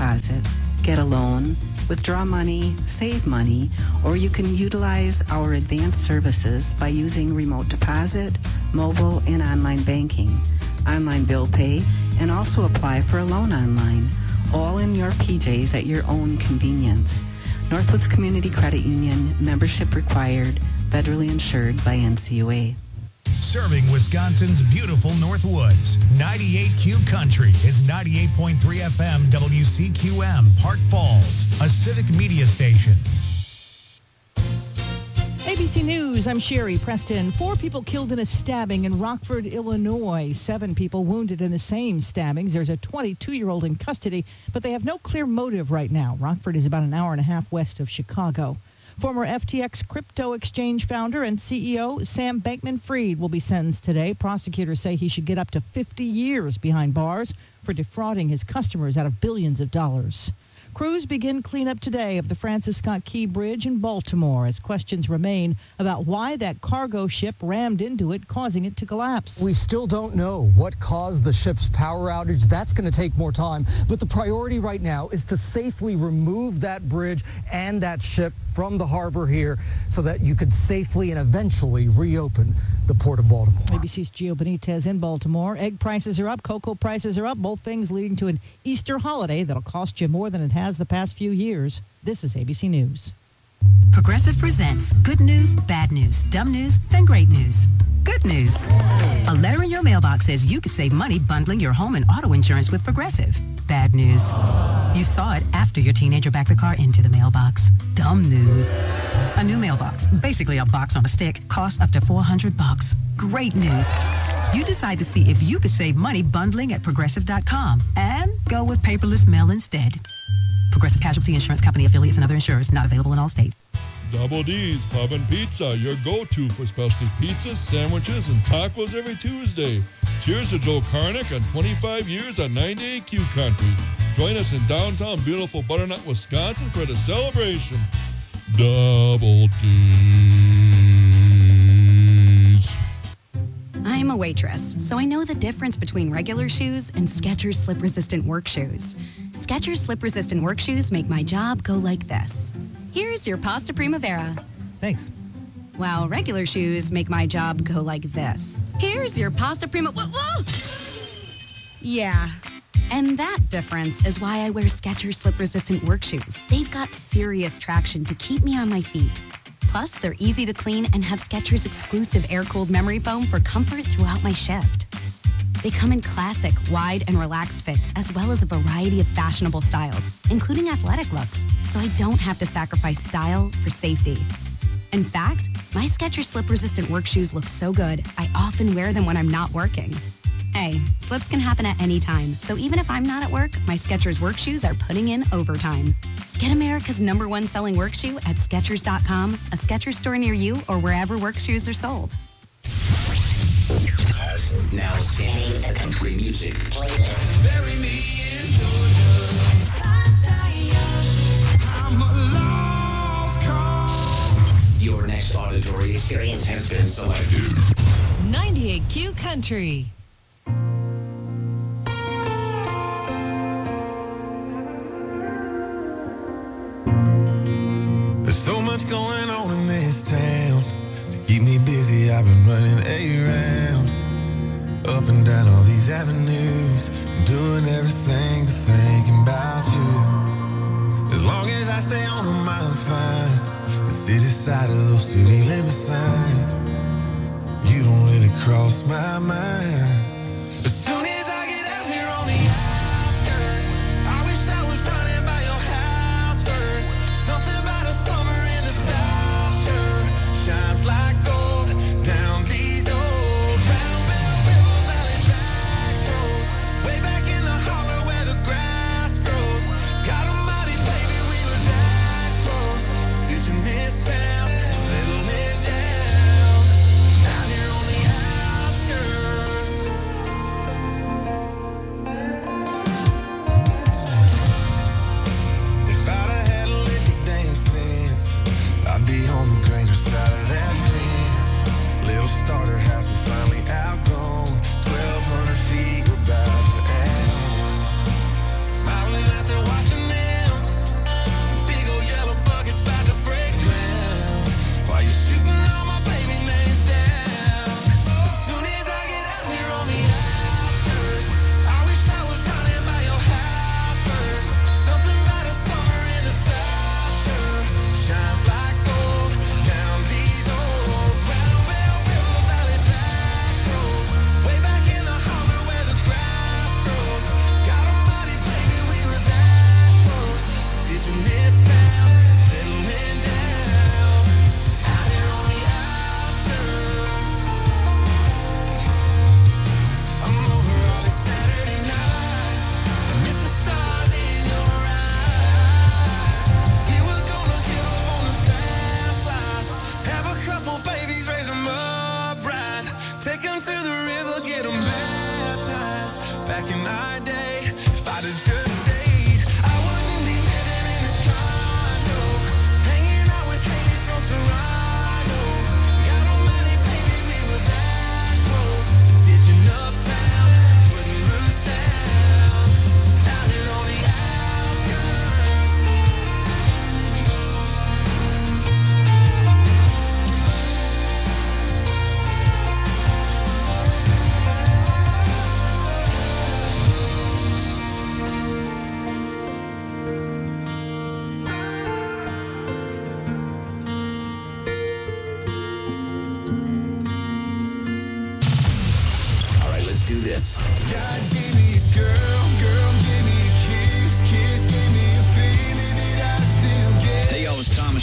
deposit, get a loan, withdraw money, save money, or you can utilize our advanced services by using remote deposit, mobile, and online banking, online bill pay, and also apply for a loan online, all in your PJs at your own convenience. Northwoods Community Credit Union, membership required, federally insured by NCUA. Serving Wisconsin's beautiful Northwoods. 98Q Country is 98.3 FM WCQM, Park Falls, a civic media station. ABC News, I'm Sherry Preston. 4 people killed in a stabbing in Rockford, Illinois. 7 people wounded in the same stabbings. There's a 22-year-old in custody, but they have no clear motive right now. Rockford is about an hour and a half west of Chicago. Former FTX crypto exchange founder and CEO Sam Bankman-Fried will be sentenced today. Prosecutors say he should get up to 50 years behind bars for defrauding his customers out of billions of dollars. Crews begin cleanup today of the Francis Scott Key Bridge in Baltimore as questions remain about why that cargo ship rammed into it, causing it to collapse. We still don't know what caused the ship's power outage. That's going to take more time. But the priority right now is to safely remove that bridge and that ship from the harbor here so that you could safely and eventually reopen the Port of Baltimore. ABC's Gio Benitez in Baltimore. Egg prices are up, cocoa prices are up, both things leading to an Easter holiday that'll cost you more than it has the past few years. This is ABC News. Progressive presents good news, bad news, dumb news, then great news. Good news. A letter in your mailbox says you could save money bundling your home and auto insurance with Progressive. Bad news. You saw it after your teenager backed the car into the mailbox. Dumb news. A new mailbox, basically a box on a stick, costs up to $400. Great news. You decide to see if you could save money bundling at Progressive.com and go with paperless mail instead. Progressive Casualty Insurance Company affiliates and other insurers not available in all states. Double D's Pub and Pizza, your go-to for specialty pizzas, sandwiches, and tacos every Tuesday. Cheers to Joe Karnick on 25 years on 98Q Country. Join us in downtown beautiful Butternut, Wisconsin for the celebration. Double D's. I'm a waitress, so I know the difference between regular shoes and Skechers slip-resistant work shoes. Skechers slip-resistant work shoes make my job go like this. Here's your pasta primavera. Thanks. While regular shoes make my job go like this. Here's your pasta prima... Whoa! Yeah. And that difference is why I wear Skechers slip-resistant work shoes. They've got serious traction to keep me on my feet. Plus, they're easy to clean and have Skechers' exclusive air-cooled memory foam for comfort throughout my shift. They come in classic, wide, and relaxed fits, as well as a variety of fashionable styles, including athletic looks, so I don't have to sacrifice style for safety. In fact, my Skechers slip-resistant work shoes look so good, I often wear them when I'm not working. Hey, slips can happen at any time, so even if I'm not at work, my Skechers work shoes are putting in overtime. Get America's #1 selling work shoe at Skechers.com, a Skechers store near you, or wherever work shoes are sold. Now scanning the country music playlist. Bury me in Georgia. I'm a lost cause. Your next auditory experience has been selected. 98Q Country. There's so much going on in this town. To keep me busy, I've been running around. Up and down all these avenues, doing everything but thinking about you. As long as I stay on them, I'm fine. The city side of those city limit signs, you don't really cross my mind. As soon as I get out here on the outskirts, I wish I was running by your house first. Something about a summer in the South sure shines like gold down these old Round Bell River Valley back roads, way back in the holler where the grass grows. God almighty, baby, we were that close, ditching this town, settling down, out here on the outskirts.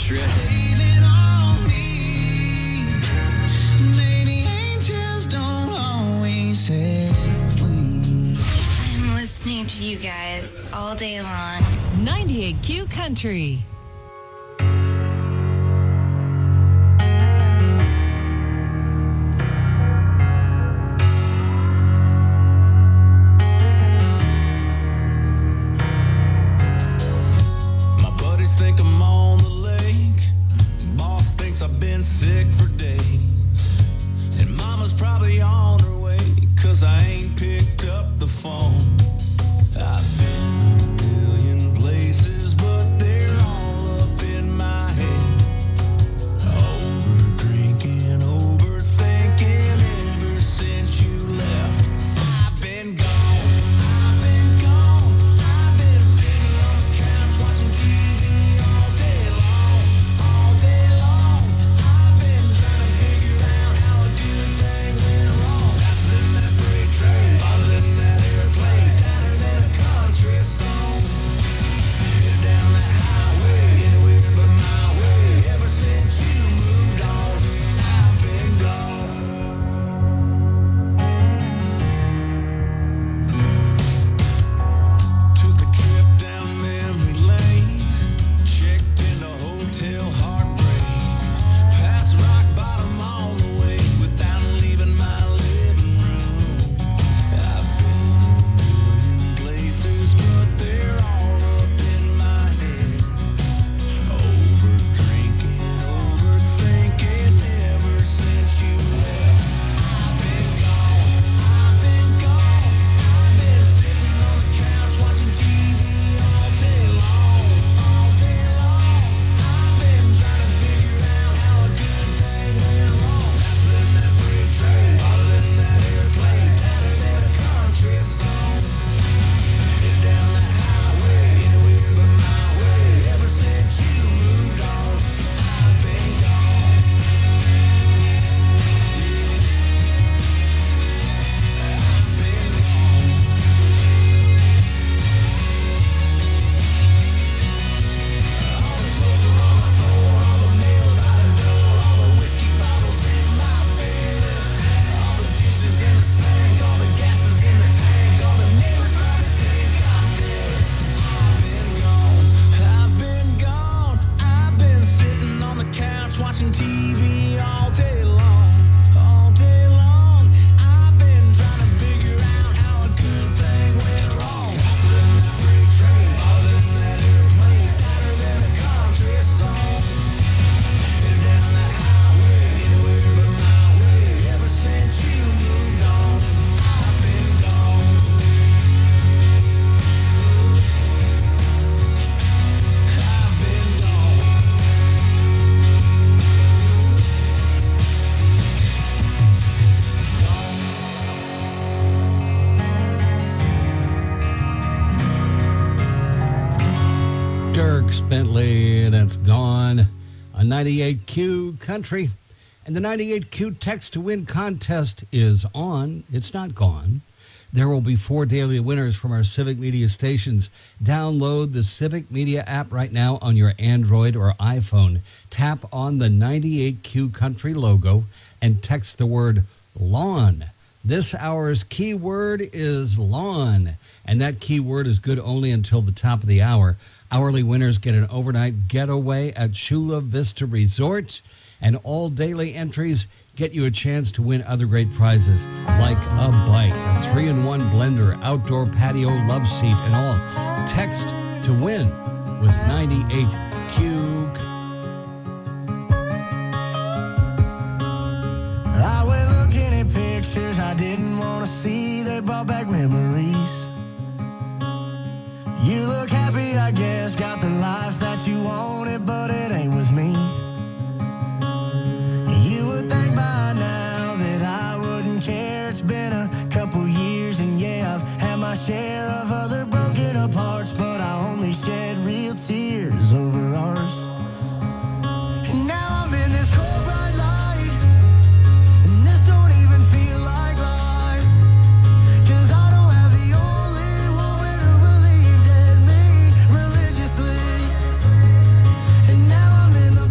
Extra. Leaning on me. Maybe angels don't always have wings. I'm listening to you guys all day long. 98Q Country. Think I'm on the lake. Boss thinks I've been sick for days. And mama's probably on her way, 'cause I ain't picked up the phone. I've been a million places, but they're all up in my head. Over drinking, overthinking ever since you left. I've been gone, I've been gone. I've been sitting on the couch watching TV. Bentley, and it's gone on 98Q Country. And the 98Q Text to Win contest is on. It's not gone. There will be 4 daily winners from our Civic Media stations. Download the Civic Media app right now on your Android or iPhone. Tap on the 98Q Country logo and text the word lawn. This hour's keyword is lawn, and that keyword is good only until the top of the hour. Hourly winners get an overnight getaway at Chula Vista Resort, and all daily entries get you a chance to win other great prizes like a bike, a 3-in-1 blender, outdoor patio love seat, and all. Text to win with 98Q. I went looking at pictures I didn't want to see. They brought back memories. You look happy, I guess, got the life that you wanted, but it ain't with me. You would think by now that I wouldn't care. It's been a couple years, and yeah, I've had my share of other broken apart, but I only shed real tears over ours. And now I'm in this cold bright light, and this don't even feel like life, 'cause I don't have the only woman who believed in me religiously. And now I'm in the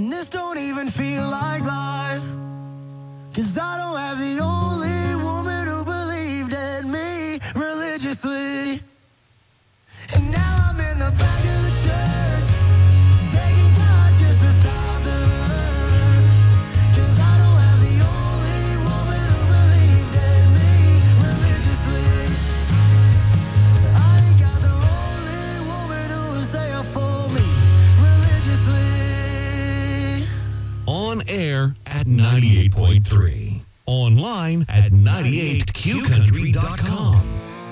And this don't even feel like life, 'cause I don't have the only woman who believed in me religiously. And now I'm in the back of the church, begging God just to stop the hurt, 'cause I don't have the only woman who believed in me religiously. I ain't got the only woman who was there for me religiously. On air at 98.3. Online at 98qcountry.com.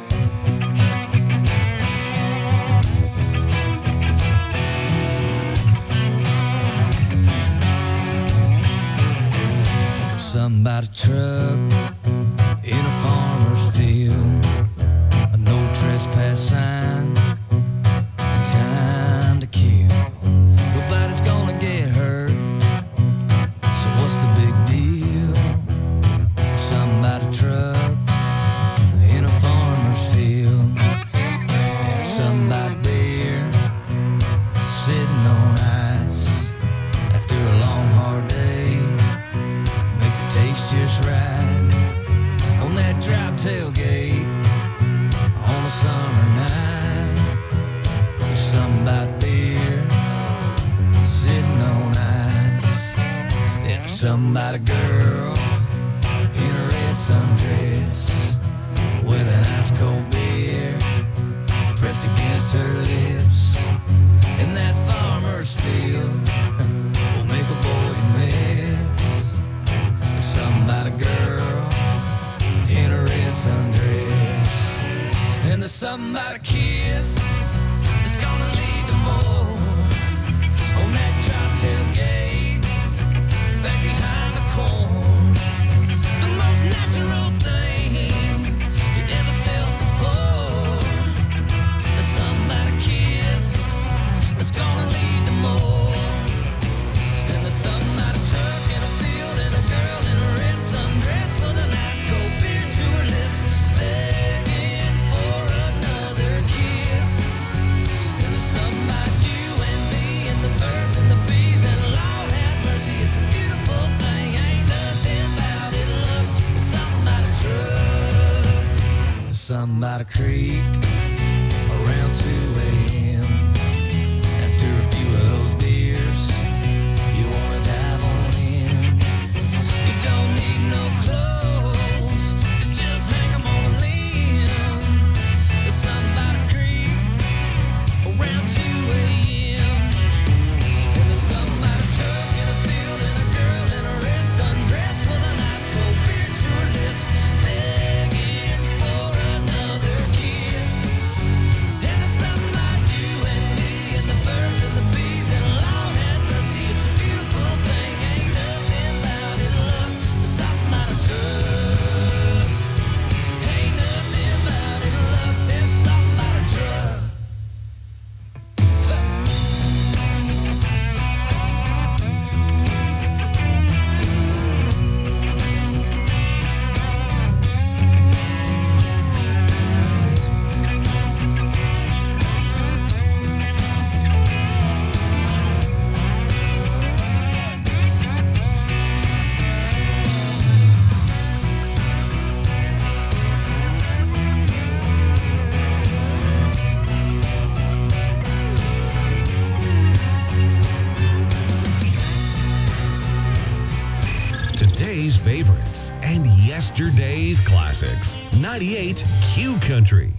Somebody truck in a farmer's field, a no trespass sign, and time to kill. Nobody's gonna get hurt, so what's the big deal? Somebody truck in a farmer's field, and somebody beer sitting on ice after a long hard day. Makes it taste just right on that drop tailgate on a summer night. There's something about beer sitting on ice. There's something about a girl in a red sundress with an ice cold beer pressed against her lips. In that farmer's field will make a boy miss. There's something about a girl in a red sundress, and there's something about a kiss that's gonna lead to more on that drop tailgate back behind the corn. The most natural thing you ever felt before. There's something about a kiss that's gonna lead to more, and there's something about a truck in a field and a girl in a red sundress with an ice cold beer to her lips, begging for another kiss. And there's something about you and me and the birds and the bees, and Lord have mercy, it's a beautiful thing. Ain't nothing about it, love. There's something about a truck. There's something about a creek around 2 a.m. After a few of those beers, you wanna dive on in. You don't need no clothes, so just hang 'em on a limb. There's something about a creek around 2 a.m. And there's something about a truck in a field and a girl in a red sundress with an ice cold beer to her lips, begging for another kiss. And there's something about you and me and the birds and the bees, and Lord have mercy, it's a beautiful thing. Ain't nothing about it, love. There's something about a truck. Ain't nothing about it, love. There's something about a truck. Today's favorites and yesterday's classics. 98 Q Country.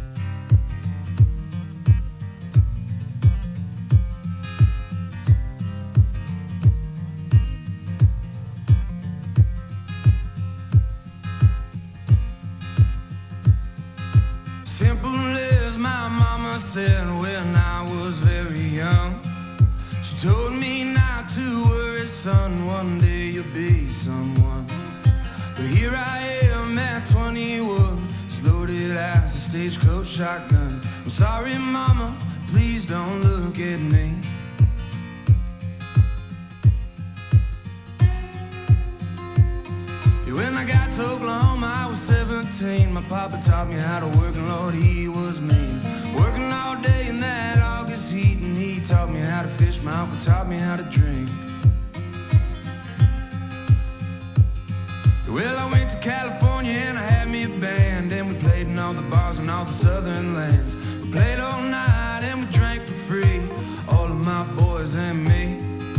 Simple as my mama said when I was very young. She told me not to worry, son, one day you'll be someone. But here I am at 21, as loaded as a stagecoach shotgun. I'm sorry, mama, please don't look at me. When I got to Oklahoma, I was 17. My papa taught me how to work, and Lord, he was mean. Working all day in that August heat, and he taught me how to fish. My uncle taught me how to drink. California and I had me a band, and we played in all the bars and all the southern lands. We played all night and we drank for free, all of my boys and me.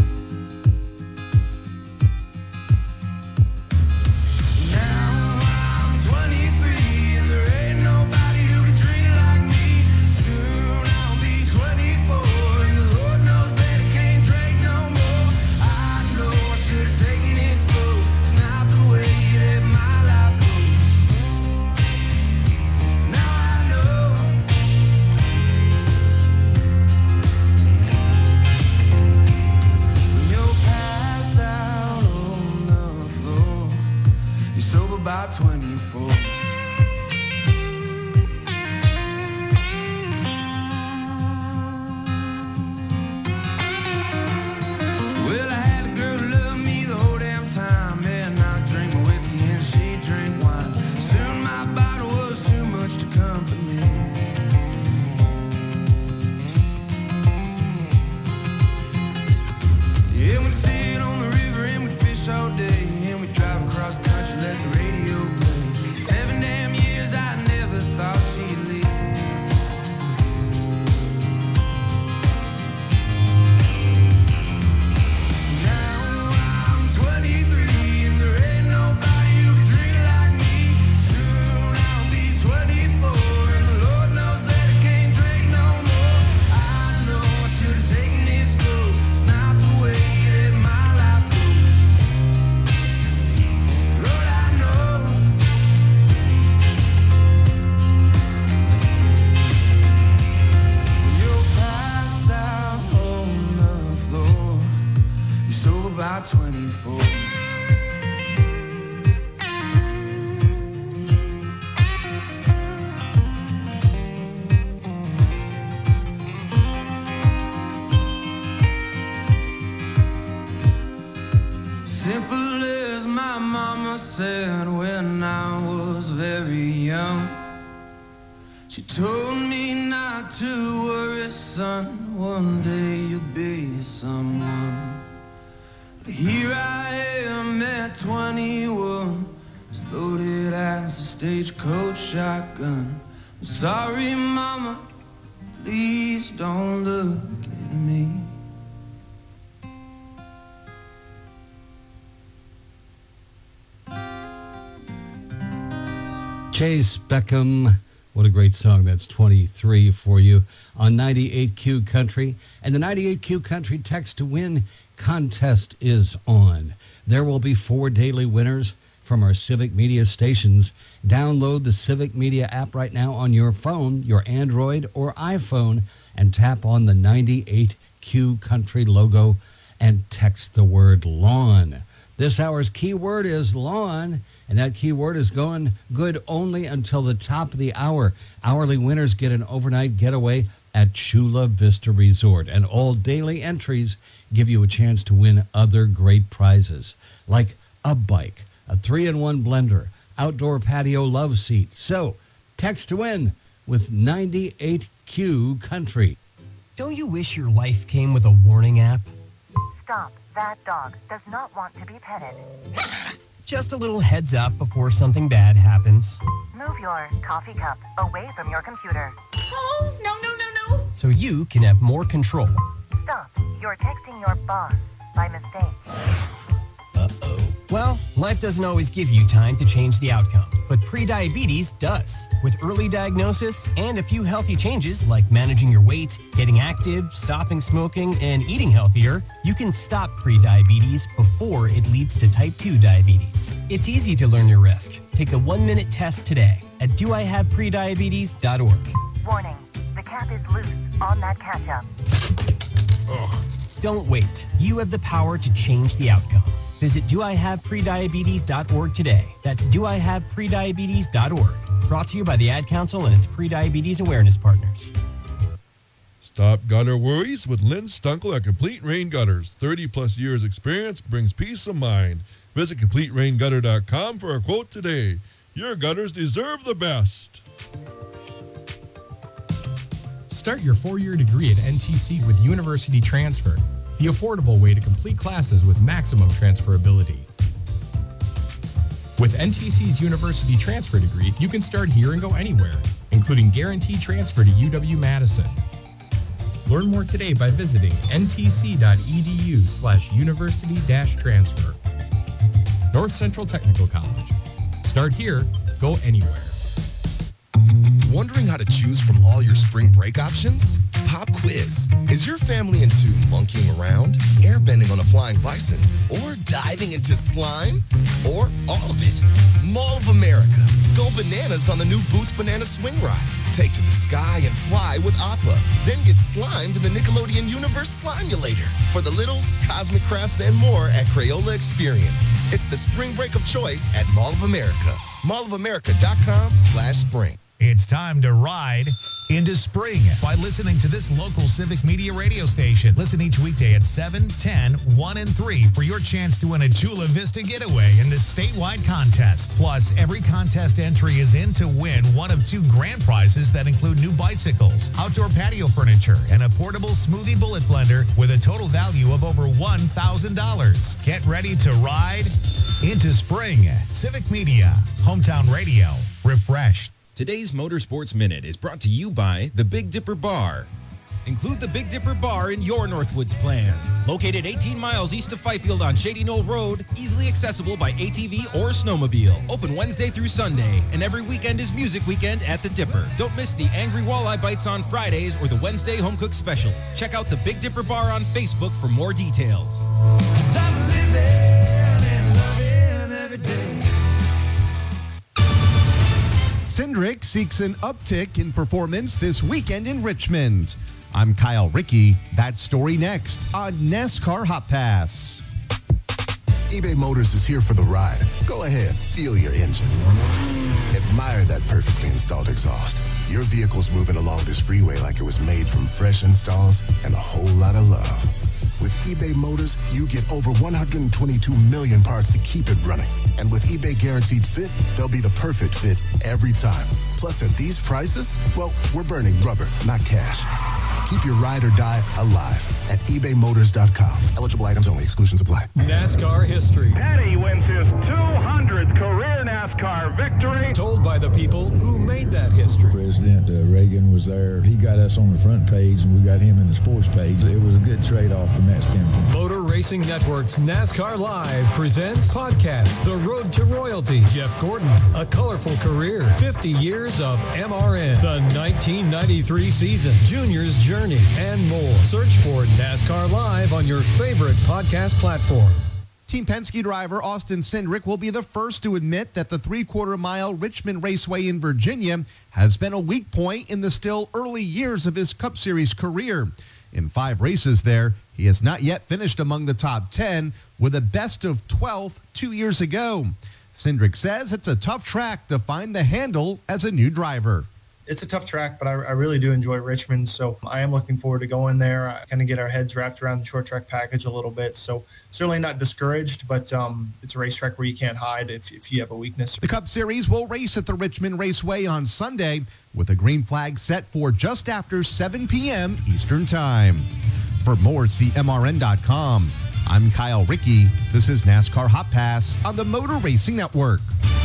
About 24. Well, I had a girl who loved me the whole damn time. Man, I drink my whiskey and she drink wine. Soon my bottle was too much to comfort me. Yeah, we'd sit on the river and we'd fish all day, and we'd drive across the country, let the radio play. 7 damn years, I never thought she'd leave. Now I'm 23 and there ain't nobody who can drink like me. Soon I'll be 24 and the Lord knows that I can't drink no more. I know I should have taken it slow. It's not the way that my life goes. Lord, I know. You're passed out on the floor. You're sober by 24. Simple as my mama said when I was very young. She told me not to worry, son, one day you'll be someone. But here I am at 21, as loaded as a stagecoach shotgun. I'm sorry, mama, please don't look at me. Chase Beckham. What a great song. That's 23 for you on 98Q Country. And the 98Q Country Text to Win contest is on. There will be 4 daily winners from our Civic Media stations. Download the Civic Media app right now on your phone, your Android or iPhone, and tap on the 98Q Country logo and text the word lawn. This hour's keyword is lawn, and that keyword is going good only until the top of the hour. Hourly winners get an overnight getaway at Chula Vista Resort, and all daily entries give you a chance to win other great prizes, like a bike, a 3-in-1 blender, outdoor patio love seat. So, text to win with 98Q Country. Don't you wish your life came with a warning app? Stop. That dog does not want to be petted. Just a little heads up before something bad happens. Move your coffee cup away from your computer. Oh, no. So you can have more control. Stop. You're texting your boss by mistake. Uh-oh. Well, life doesn't always give you time to change the outcome, but prediabetes does. With early diagnosis and a few healthy changes like managing your weight, getting active, stopping smoking, and eating healthier, you can stop prediabetes before it leads to type 2 diabetes. It's easy to learn your risk. Take the 1-minute test today at doihaveprediabetes.org. Warning, the cap is loose on that ketchup. Ugh. Don't wait. You have the power to change the outcome. Visit doihaveprediabetes.org today. That's doihaveprediabetes.org. Brought to you by the Ad Council and its prediabetes awareness partners. Stop gutter worries with Lynn Stunkel at Complete Rain Gutters. 30-plus years experience brings peace of mind. Visit CompleteRainGutter.com for a quote today. Your gutters deserve the best. Start your 4-year degree at NTC with University Transfer, the affordable way to complete classes with maximum transferability. With NTC's University Transfer degree, you can start here and go anywhere, including guaranteed transfer to UW-Madison. Learn more today by visiting ntc.edu/university-transfer. North Central Technical College. Start here, go anywhere. Wondering how to choose from all your spring break options? Pop quiz. Is your family into monkeying around, airbending on a flying bison, or diving into slime? Or all of it? Mall of America. Go bananas on the new Boots Banana Swing Ride. Take to the sky and fly with Appa. Then get slimed in the Nickelodeon Universe Slimulator. For the littles, cosmic crafts, and more at Crayola Experience. It's the spring break of choice at Mall of America. mallofamerica.com/spring. It's time to ride into spring by listening to this local Civic Media radio station. Listen each weekday at 7, 10, 1, and 3 for your chance to win a Chula Vista getaway in the statewide contest. Plus, every contest entry is in to win one of 2 grand prizes that include new bicycles, outdoor patio furniture, and a portable smoothie bullet blender with a total value of over $1,000. Get ready to ride into spring. Civic Media, hometown radio, refreshed. Today's Motorsports Minute is brought to you by the Big Dipper Bar. Include the Big Dipper Bar in your Northwoods plans. Located 18 miles east of Fifield on Shady Knoll Road, easily accessible by ATV or snowmobile. Open Wednesday through Sunday, and every weekend is Music Weekend at the Dipper. Don't miss the Angry Walleye Bites on Fridays or the Wednesday Home Cook Specials. Check out the Big Dipper Bar on Facebook for more details. I'm living and loving every day. Cindric seeks an uptick in performance this weekend in Richmond. I'm Kyle Rickey. That story next on NASCAR Hot Pass. eBay Motors is here for the ride. Go ahead, feel your engine. Admire that perfectly installed exhaust. Your vehicle's moving along this freeway like it was made from fresh installs and a whole lot of love. With eBay Motors, you get over 122 million parts to keep it running. And with eBay Guaranteed Fit, they'll be the perfect fit every time. Plus, at these prices, well, we're burning rubber, not cash. Keep your ride or die alive at ebaymotors.com. Eligible items only. Exclusions apply. NASCAR history. Petty wins his 200th career NASCAR victory. Told by the people who made that history. President Reagan was there. He got us on the front page, and we got him in the sports page. It was a good trade-off from that standpoint. Motor Racing Network's NASCAR Live presents podcast The Road to Royalty. Jeff Gordon, a colorful career, 50 years of MRN, the 1993 season, Junior's Journey, and more. Search for NASCAR Live on your favorite podcast platform. Team Penske driver Austin Cindric will be the first to admit that the 3/4-mile Richmond Raceway in Virginia has been a weak point in the still early years of his Cup Series career. In 5 races there, he has not yet finished among the top 10 with a best of 12th 2 years ago. Cindric says it's a tough track to find the handle as a new driver. It's a tough track, but I really do enjoy Richmond, so I am looking forward to going there, kind of get our heads wrapped around the short track package a little bit. So certainly not discouraged, but it's a racetrack where you can't hide if you have a weakness. The Cup Series will race at the Richmond Raceway on Sunday with a green flag set for just after 7 p.m. Eastern Time. For more, see MRN.com. I'm Kyle Rickey. This is NASCAR Hot Pass on the Motor Racing Network.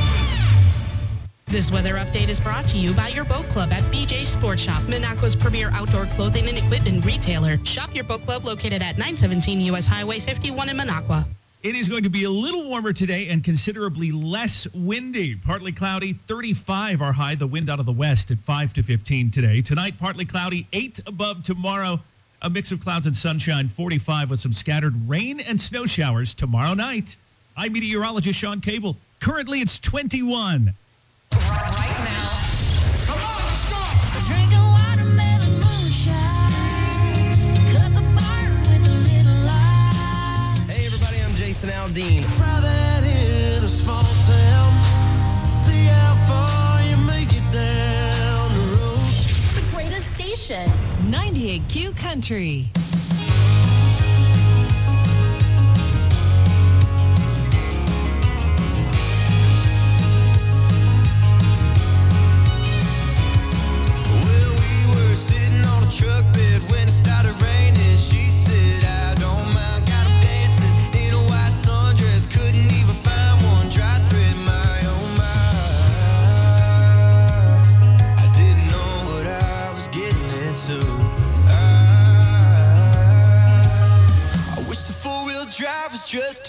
This weather update is brought to you by your boat club at BJ Sports Shop, Minocqua's premier outdoor clothing and equipment retailer. Shop your boat club located at 917 U.S. Highway 51 in Minocqua. It is going to be a little warmer today and considerably less windy. Partly cloudy, 35 our high. The wind out of the west at 5 to 15 today. Tonight, partly cloudy, 8 above tomorrow. A mix of clouds and sunshine, 45 with some scattered rain and snow showers tomorrow night. I'm meteorologist Sean Cable. Currently, it's 21. Jason Aldean. Try that in a small town. See how far you make it down the road. The greatest station. 98Q Country. Well, we were sitting on a truck bed when it started raining. She said, I don't mind, got 'em dancing in a white sundress. Couldn't even find one dry thread in my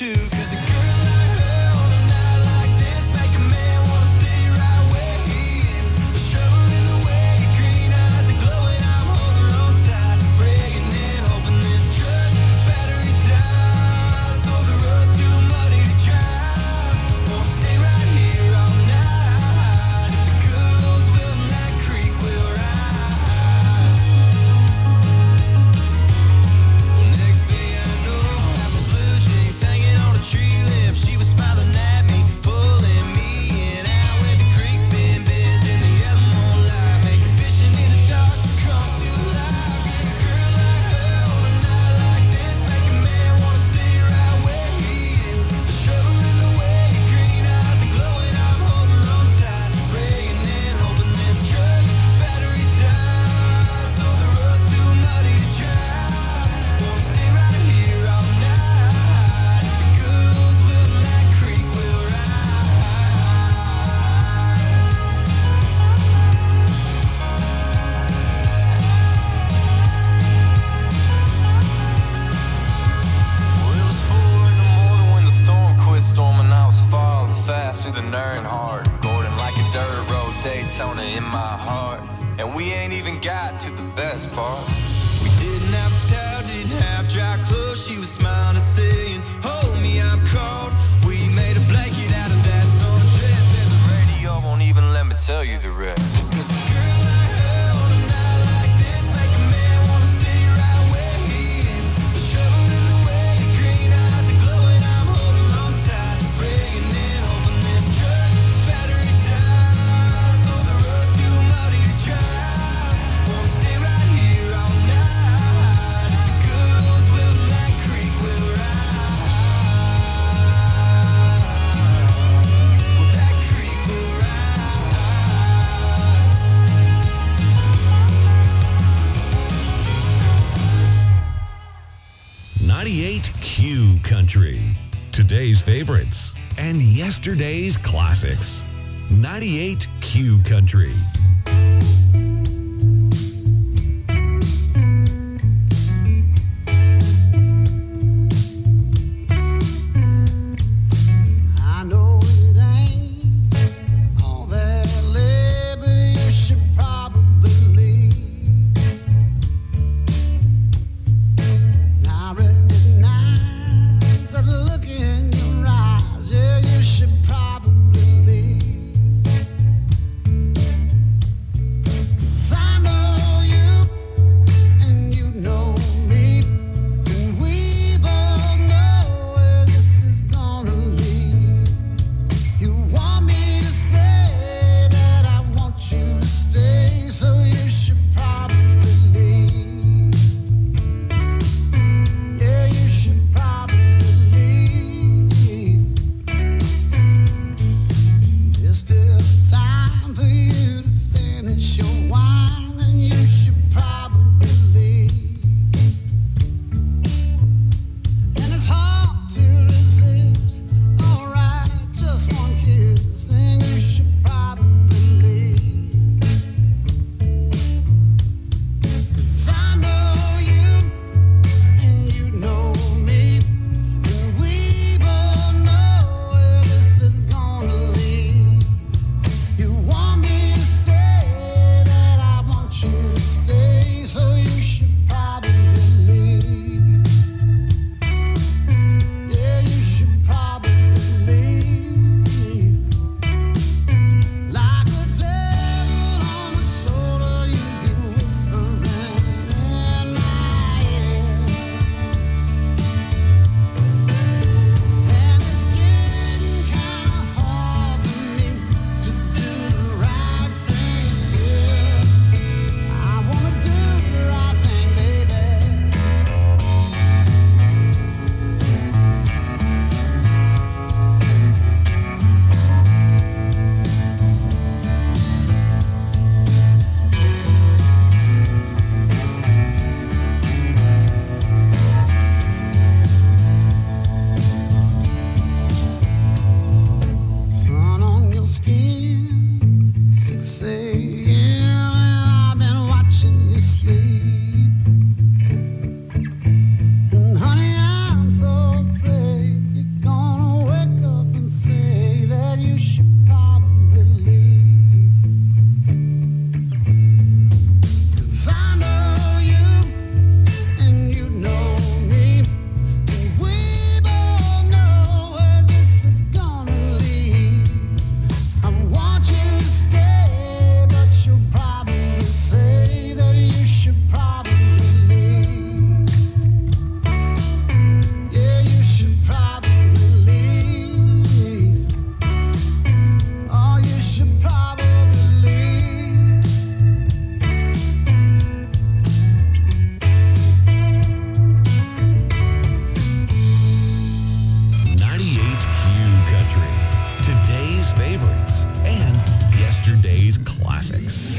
too. 'Cause a girl like her on a night like this make a man wanna stay right where he is. A shovel in the way, your green eyes are glowing. I'm holding on tight, praying and hoping this truck battery dies. So the road's too muddy to drive. Won't stay right here all night. If the good old's willing, that creek will rise. Next thing I know, I'm a blue jeans hanging on a tree limb. She was smiling at me, pulling me in. Out where the creek been busy, the yellow moonlight making fishing in the dark come to life. Yeah, a girl like her on a night like this make a man wanna stay right where he is. A shovel in the way, your green eyes are glowing. I'm holding on tight, praying and hoping this truck battery dies. So the road's too muddy to drive. Won't stay right here all night. If the good old's willing, that creek will rise. Well, it was 4 in the morning when the storm quit storming. I was falling faster than Earnhardt. Gordon like a dirt road Daytona in my heart. And we ain't even got to the best part. We didn't have a towel, didn't have dry clothes. She was smiling and saying, hold me, I'm cold. We made a blanket out of that sundress. And the radio won't even let me tell you the rest. 'Cause a girl like her on a night like this make a man wanna stay right where he is. A shovel in the way, your green eyes are glowing. I'm holding on tight, praying and hoping this truck battery dies. So the road's too muddy to drive. Won't stay right here all night. If the good old's willing, that creek will rise. Well, that creek will rise. 98Q Country. Today's favorites and yesterday's classics. 98Q Country. I know it ain't all that lit, but you should probably leave. I recognize that look in your eyes. Yeah, you should probably leave. Country. Today's favorites and yesterday's classics.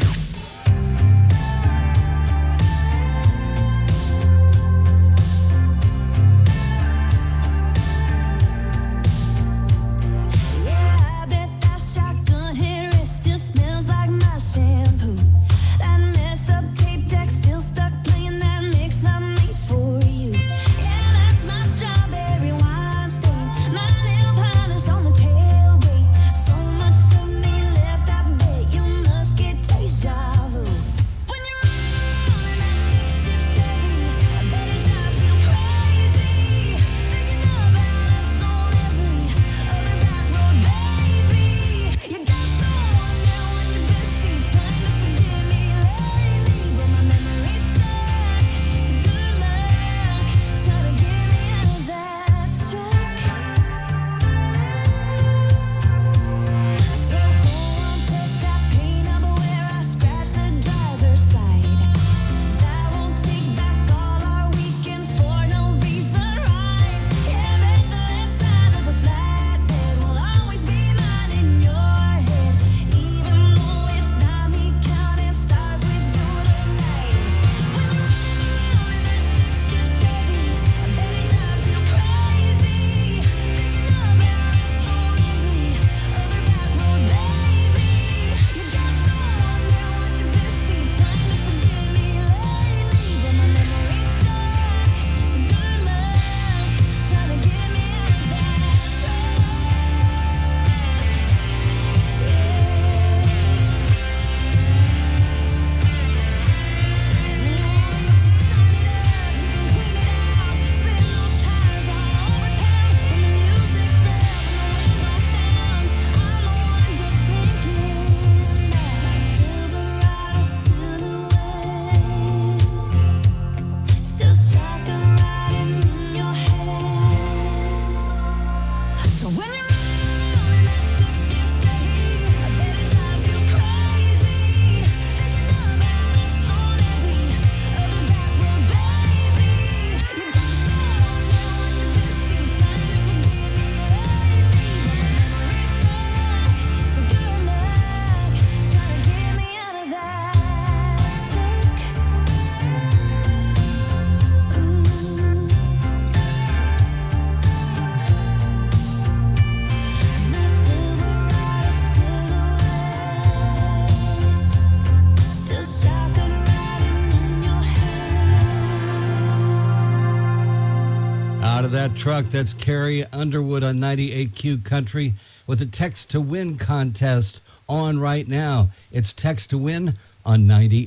That truck, that's Carrie Underwood on 98Q Country with a text to win contest on right now. It's text to win on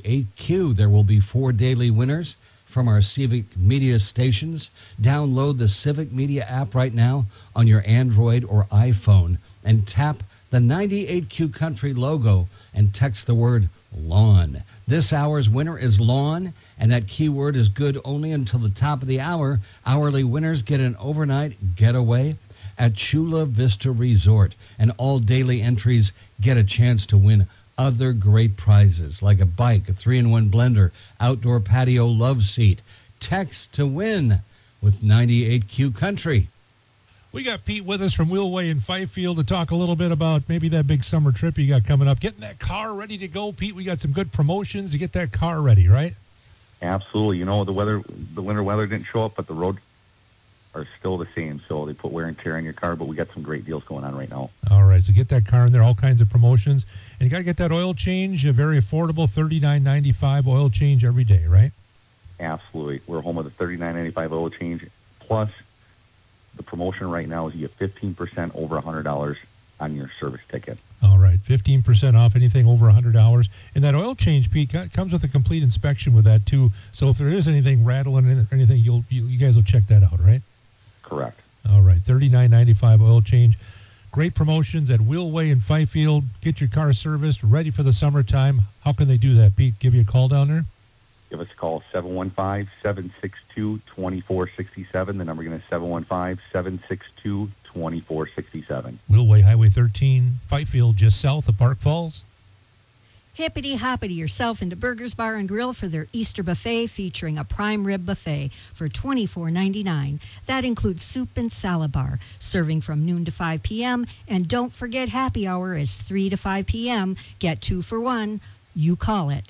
98Q. There will be 4 daily winners from our Civic Media stations. Download the Civic Media app right now on your Android or iPhone and tap the 98Q Country logo and text the word lawn. This hour's winner is lawn, and that keyword is good only until the top of the hour. Hourly winners get an overnight getaway at Chula Vista Resort, and all daily entries get a chance to win other great prizes like a bike, a 3-in-1 blender, outdoor patio love seat. Text to win with 98Q Country. We got Pete with us from Wheelway in Fifield to talk a little bit about maybe that big summer trip you got coming up. Getting that car ready to go, Pete. We got some good promotions to get that car ready, right? Absolutely. You know, the winter weather didn't show up, but the roads are still the same. So they put wear and tear on your car, but we got some great deals going on right now. All right. So get that car in there, all kinds of promotions. And you got to get that oil change, very affordable, $39.95 oil change every day, right? Absolutely. We're home with a $39.95 oil change. Plus, the promotion right now is you get 15% over $100 on your service ticket. All right, 15% off anything over $100. And that oil change, Pete, comes with a complete inspection with that, too. So if there is anything rattling or anything, you guys will check that out, right? Correct. All right, $39.95 oil change. Great promotions at Wheelway in Fifield. Get your car serviced, ready for the summertime. How can they do that, Pete? Give you a call down there? Give us a call, 715-762-2467. The number again is 715-762-2467. Wheelway Highway 13, Fifield, just south of Park Falls. Hippity hoppity yourself into Burgers Bar and Grill for their Easter buffet featuring a prime rib buffet for $24.99. That includes soup and salad bar, serving from noon to 5 p.m. And don't forget happy hour is 3 to 5 p.m. Get 2 for 1. You call it.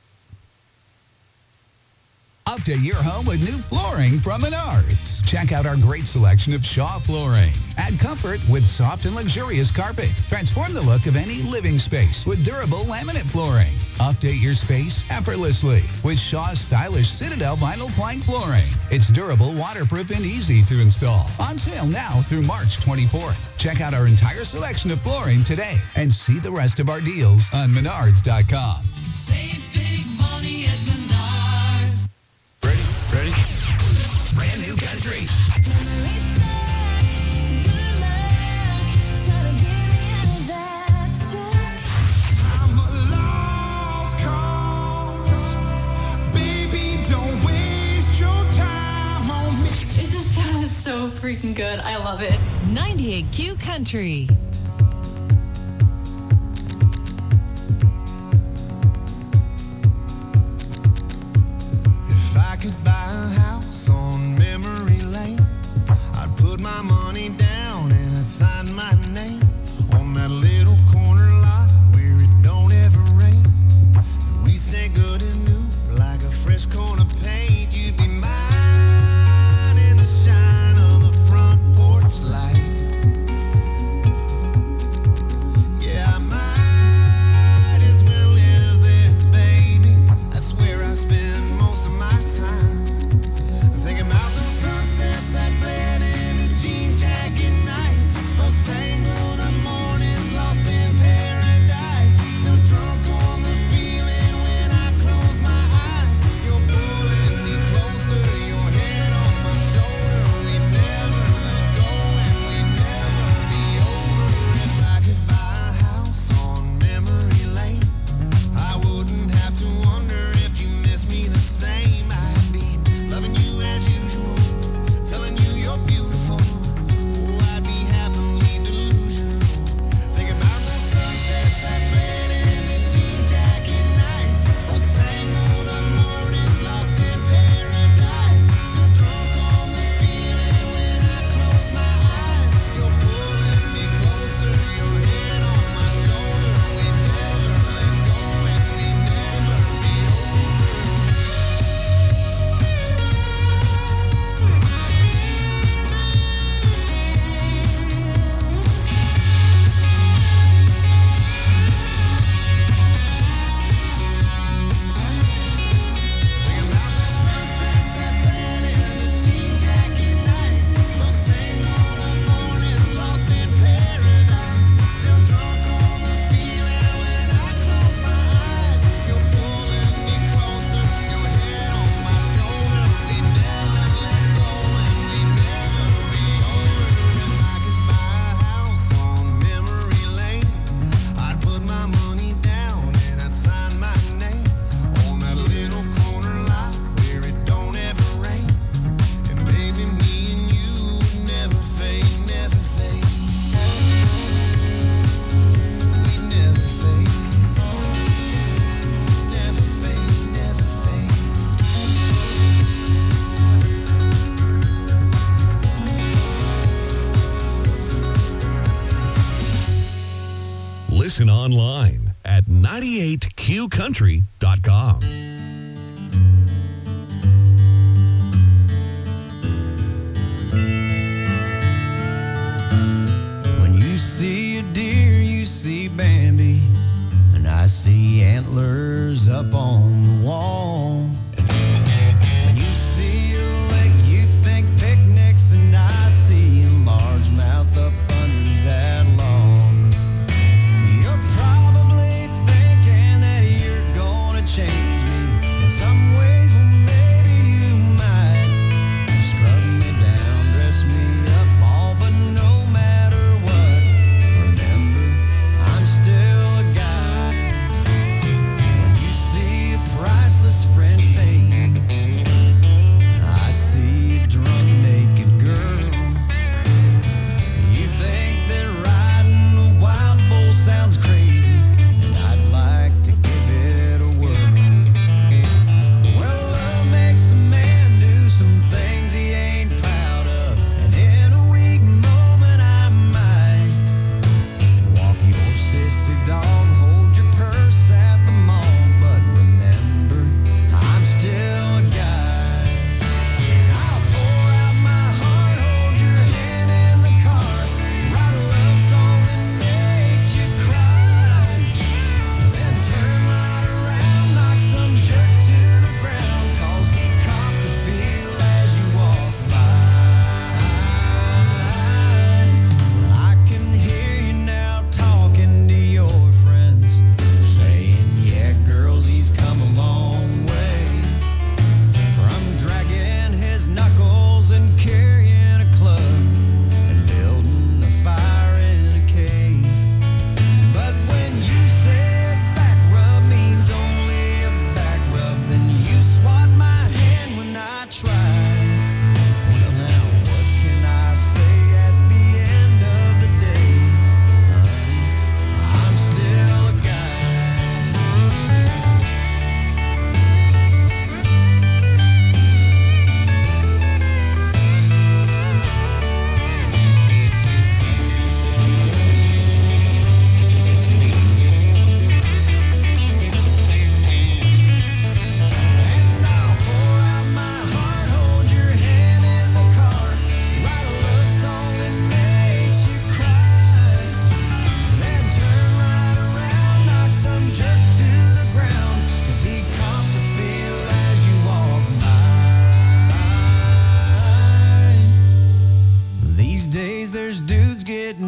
Update your home with new flooring from Menards. Check out our great selection of Shaw flooring. Add comfort with soft and luxurious carpet. Transform the look of any living space with durable laminate flooring. Update your space effortlessly with Shaw's stylish Citadel vinyl plank flooring. It's durable, waterproof, and easy to install. On sale now through March 24th. Check out our entire selection of flooring today and see the rest of our deals on Menards.com. Save big money at Menards. Ready? Brand new country. I'm a lost cause. Baby, don't waste your time on me. It just sounds so freaking good. I love it. 98Q Country. If I could buy a house on memory lane, I'd put my money down and I'd sign my name on that little corner lot where it don't ever rain. And we'd stay good as new, like a fresh coat of paint. You'd be mine in the shine of the front porch light. Yeah, I might as well live there, baby. That's where I spend most of my time. Thinking about the sunsets that bled into jean jacket nights, those tangled up mornings lost in paradise. Still drunk on the feeling when I close my eyes. You're pulling me closer, your head on my shoulder. We never let go and we never be over. If I could buy a house on memory lane, I wouldn't have to wonder if you miss me the same. I'd be loving you as usual, telling you you're beautiful. Oh, I'd be happily delusional. Think about the sunsets that bled into jean jacket nights, those tangled up mornings lost in paradise. Still drunk on the feeling when I close my eyes. You're pulling me closer, your head on my shoulder. We never let go and we never be I'd put my money down and I'd sign my name on that little corner lot where it don't ever rain. And baby, me and you would never fade, never fade. We never fade. Never fade, never fade. Listen online at 98qcountry.com. When you see a deer, you see Bambi, and I see antlers up on the wall. When you see a lake, you think picnics, and I see a largemouth up under that log. You're probably thinking that you're gonna change me in some ways. Well, maybe you might. Scrub me down, dress me up, all, but no matter what, remember, I'm still a guy. When you see a priceless friend,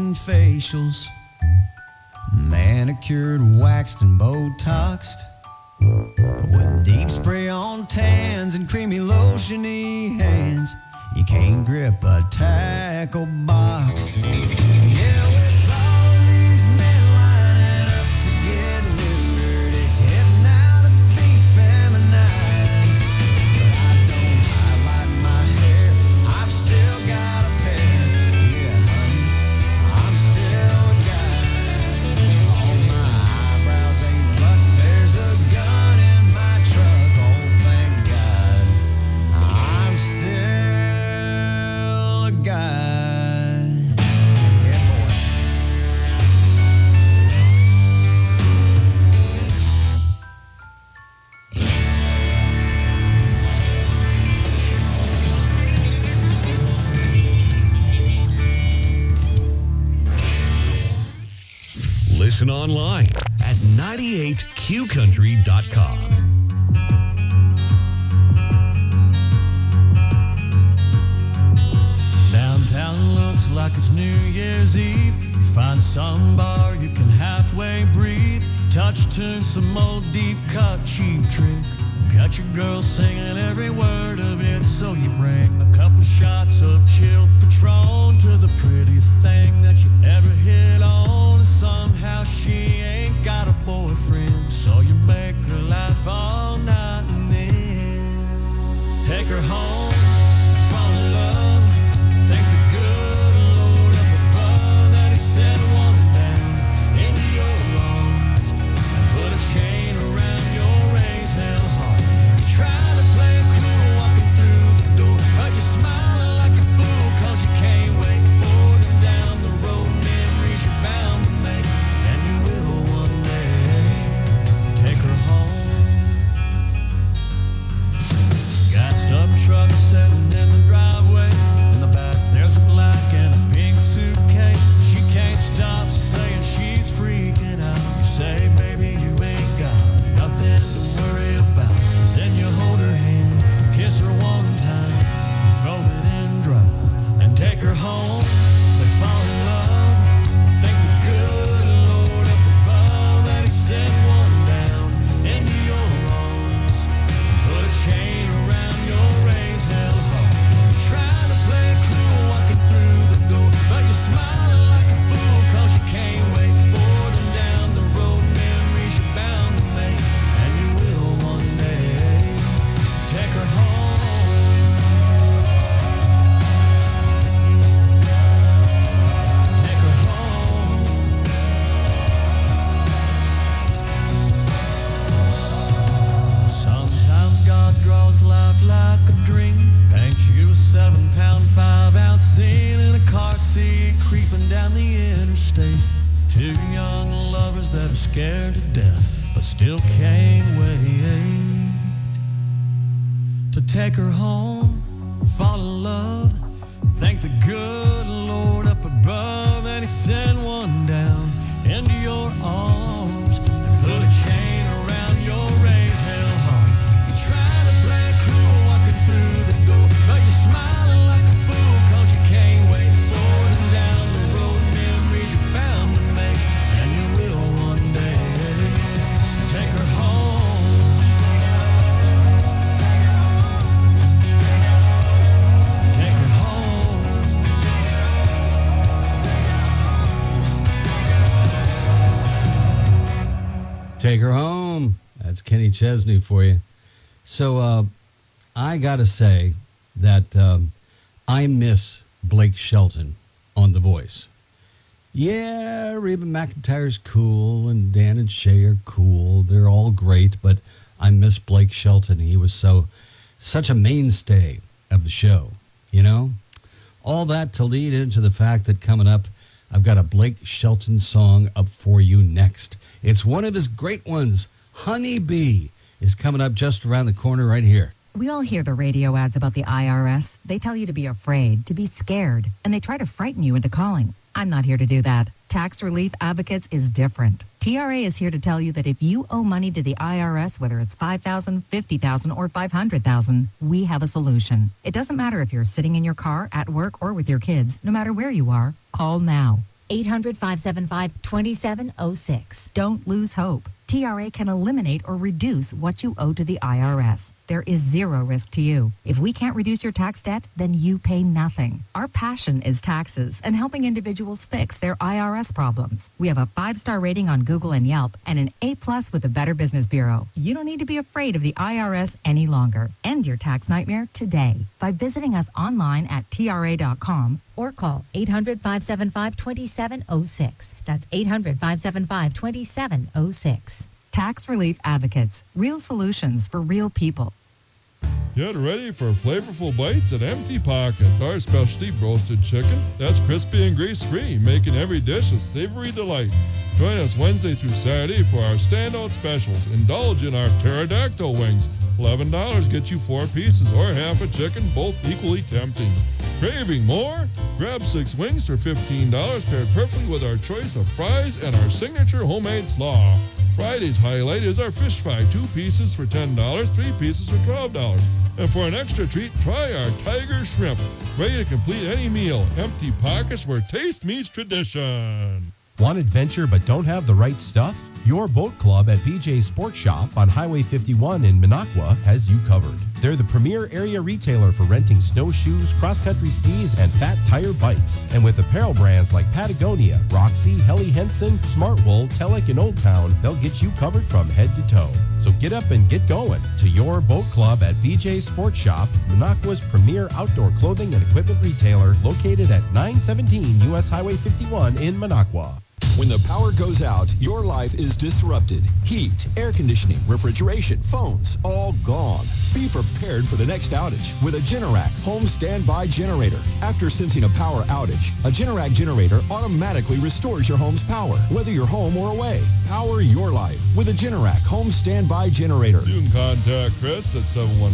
and facials, manicured, waxed, and Botoxed, with deep spray on tans and creamy lotiony hands. You can't grip a tackle box. Yeah, with all these men lining up to get neutered, it's heading out to be feminized. But I don't highlight my hair, I've still got a pair. Yeah, honey, I'm still a guy. All my eyebrows ain't plucked, there's a gun in my truck. Oh, thank God, I'm still a guy. Yeah, boy. Listen online at 98qcountry.com. Downtown looks like it's New Year's Eve. You find some bar you can halfway breathe. Touch tune, some old deep cut cheap trick. Got your girl singing every word of it. So you bring a couple shots of chilled Patron to the prettiest thing that you ever hit on. And somehow she ain't got a boyfriend, so you make her laugh all night and then take her home, fall in love. Thank the good Lord up above that he sent one down into your arms and put a chain around your raised hell heart. You try to play it cool walking through the door, but you're smiling like a fool 'cause you can't wait for them down the road. Memories you're bound to make, and you will one day take her home. Got stuck truck sitting in the driveway. In the back there's a black and a pink suitcase. She can't stop saying she's freaking out. You say, baby, you ain't got nothing to worry about. Then you hold her hand, kiss her one time, throw it in drive, and take her home. They fall in love. Thank the good Lord up above that he sent one down into your arms. Put a chain around your raised hell heart. Trying to play it cool walking through the door, but you're smiling like a fool 'cause you can't wait for them down the road. Memories you're bound to make, and you will one day take her home. Take her home. Sometimes God draws life like a dream. Paints you a 7-pound, 5-ounce scene in a car seat creeping down the interstate. Two young lovers that are scared to death but still can't wait to take her home, fall in love. Thank the good Lord up above that he sent one down into your arms and put a chain around your raised hell heart. You try to play it cool walking through the door, but you're smiling like a fool 'cause you can't wait for them down the road. Memories you're bound to make, and you will one day take her home. Take her home. Take her home. That's Kenny Chesney for you. So I got to say that I miss Blake Shelton on The Voice. Yeah, Reba McEntire's cool and Dan and Shay are cool. They're all great, but I miss Blake Shelton. He was such a mainstay of the show, you know? All that to lead into the fact that coming up, I've got a Blake Shelton song up for you next. It's one of his great ones. Honey Bee is coming up just around the corner right here. We all hear the radio ads about the IRS. They tell you to be afraid, to be scared, and they try to frighten you into calling. I'm not here to do that. Tax Relief Advocates is different. TRA is here to tell you that if you owe money to the IRS, whether it's $5,000, $50,000, or $500,000, we have a solution. It doesn't matter if you're sitting in your car, at work, or with your kids. No matter where you are, call now. 800-575-2706. Don't lose hope. TRA can eliminate or reduce what you owe to the IRS. There is zero risk to you. If we can't reduce your tax debt, then you pay nothing. Our passion is taxes and helping individuals fix their IRS problems. We have a 5-star rating on Google and Yelp and an A+ with the Better Business Bureau. You don't need to be afraid of the IRS any longer. End your tax nightmare today by visiting us online at TRA.com or call 800-575-2706. That's 800-575-2706. Tax Relief Advocates. Real solutions for real people. Get ready for flavorful bites at Empty Pockets, our specialty roasted chicken that's crispy and grease-free, making every dish a savory delight. Join us Wednesday through Saturday for our standout specials. Indulge in our pterodactyl wings. $11 gets you 4 pieces or half a chicken, both equally tempting. Craving more? Grab 6 wings for $15, paired perfectly with our choice of fries and our signature homemade slaw. Friday's highlight is our fish fry, 2 pieces for $10, 3 pieces for $12. And for an extra treat, try our tiger shrimp. Ready to complete any meal. Empty Pockets, where taste meets tradition. Want adventure but don't have the right stuff? Your boat club at BJ's Sports Shop on Highway 51 in Minocqua has you covered. They're the premier area retailer for renting snowshoes, cross-country skis, and fat tire bikes. And with apparel brands like Patagonia, Roxy, Helly Hansen, Smartwool, Telek, and Old Town, they'll get you covered from head to toe. So get up and get going to your boat club at BJ's Sports Shop, Minocqua's premier outdoor clothing and equipment retailer, located at 917 U.S. Highway 51 in Minocqua. When the power goes out, your life is disrupted. Heat, air conditioning, refrigeration, phones, all gone. Be prepared for the next outage with a Generac home standby generator. After sensing a power outage, a Generac generator automatically restores your home's power, whether you're home or away. Power your life with a Generac home standby generator. You can contact Chris at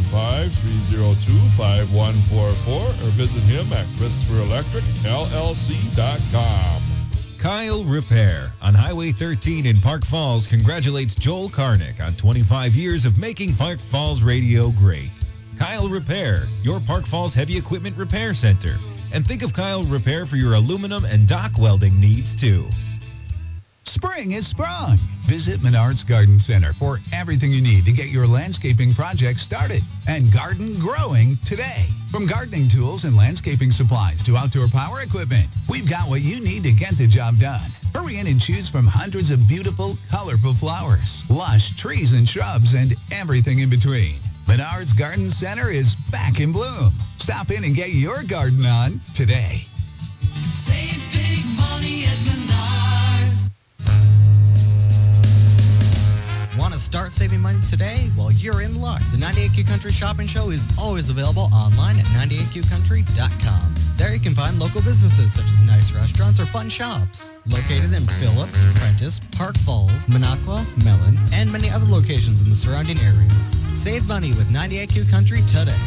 715-302-5144 or visit him at ChristopherElectricLLC.com. Kyle Repair on Highway 13 in Park Falls congratulates Joel Karnick on 25 years of making Park Falls radio great. Kyle Repair, your Park Falls heavy equipment repair center. And think of Kyle Repair for your aluminum and dock welding needs too. Spring is sprung. Visit Menards Garden Center for everything you need to get your landscaping project started and garden growing today. From gardening tools and landscaping supplies to outdoor power equipment, we've got what you need to get the job done. Hurry in and choose from hundreds of beautiful, colorful flowers, lush trees and shrubs, and everything in between. Menards Garden Center is back in bloom. Stop in and get your garden on today. Save big money at Menards. Want to start saving money today? Well, you're in luck. The 98Q Country Shopping Show is always available online at 98QCountry.com. There you can find local businesses such as nice restaurants or fun shops. Located in Phillips, Prentice, Park Falls, Minocqua, Mellon, and many other locations in the surrounding areas. Save money with 98Q Country today.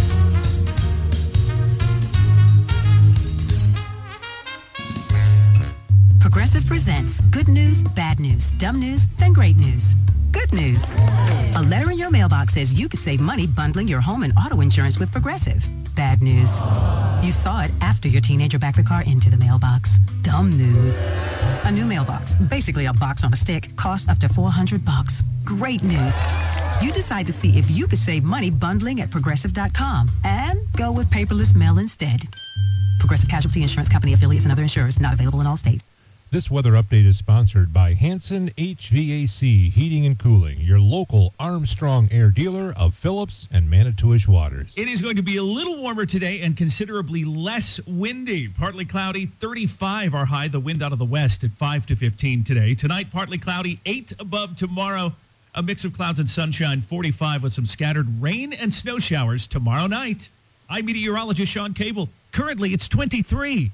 Progressive presents good news, bad news, dumb news, then great news. Good news. A letter in your mailbox says you could save money bundling your home and auto insurance with Progressive. Bad news. You saw it after your teenager backed the car into the mailbox. Dumb news. A new mailbox, basically a box on a stick, costs up to $400. Great news. You decide to see if you could save money bundling at Progressive.com and go with paperless mail instead. Progressive Casualty Insurance Company affiliates and other insurers not available in all states. This weather update is sponsored by Hanson HVAC Heating and Cooling, your local Armstrong Air dealer of Phillips and Manitowish waters. It is going to be a little warmer today and considerably less windy. Partly cloudy, 35 our high, the wind out of the west at 5 to 15 today. Tonight, partly cloudy, 8 above tomorrow. A mix of clouds and sunshine, 45 with some scattered rain and snow showers tomorrow night. I'm meteorologist Sean Cable. Currently, it's 23.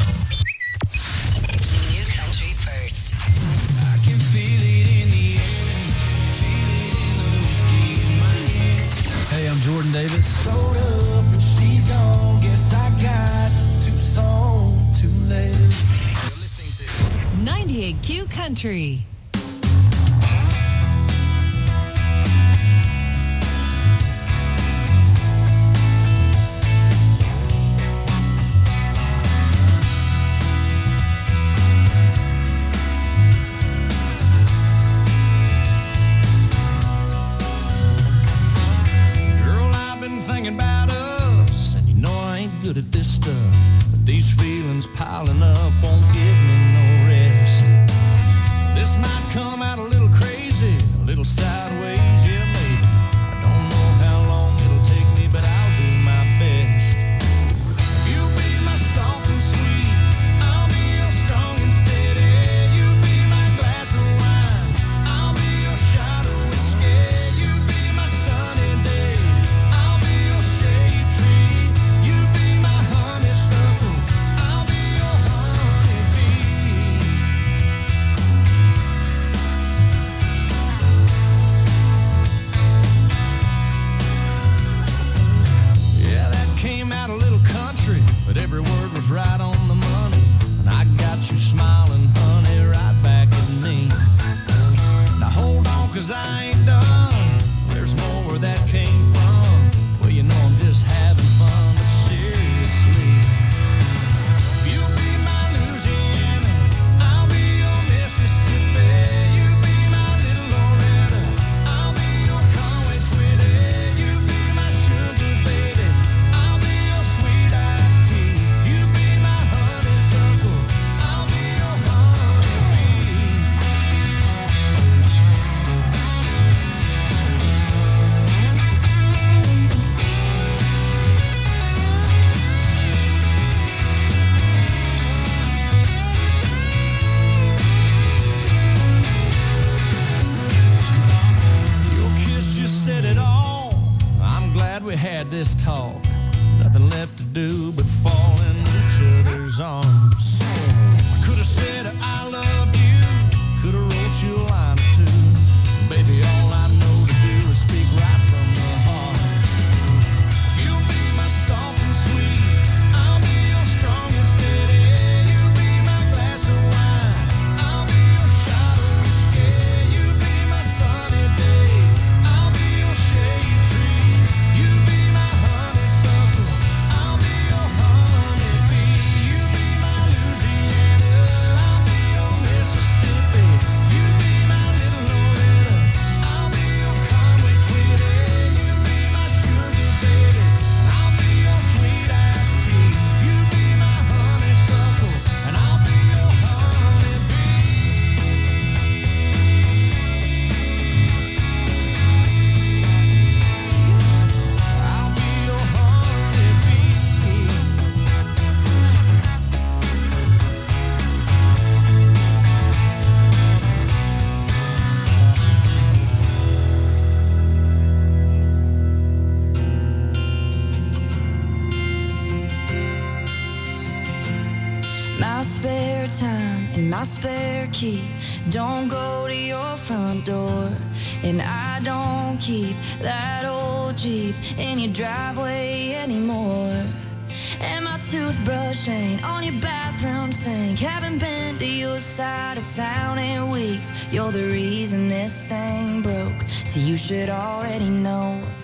Hey, I'm Jordan Davis. 98Q Country. your time in my spare key. Don't go to your front door. And I don't keep that old Jeep in your driveway anymore. And my toothbrush ain't on your bathroom sink. Haven't been to your side of town in weeks. You're the reason this thing broke, so you should already know.